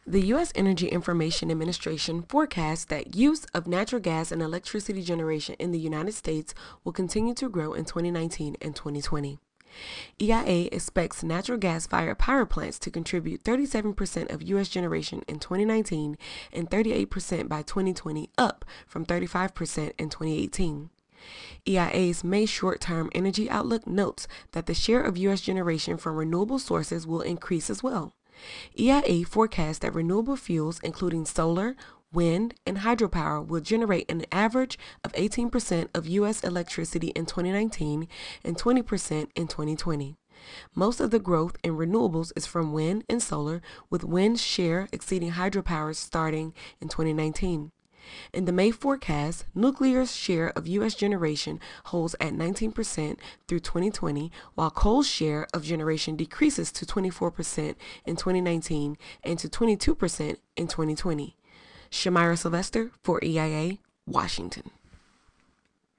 The U.S. Energy Information Administration forecasts that use of natural gas and electricity generation in the United States will continue to grow in 2019 and 2020. EIA expects natural gas-fired power plants to contribute 37% of U.S. generation in 2019 and 38% by 2020, up from 35% in 2018. EIA's May short-term energy outlook notes that the share of U.S. generation from renewable sources will increase as well. EIA forecasts that renewable fuels, including solar, wind, and hydropower, will generate an average of 18% of U.S. electricity in 2019 and 20% in 2020. Most of the growth in renewables is from wind and solar, with wind's share exceeding hydropower starting in 2019. In the May forecast, nuclear's share of U.S. generation holds at 19% through 2020, while coal's share of generation decreases to 24% in 2019 and to 22% in 2020. Shamira Sylvester for EIA, Washington.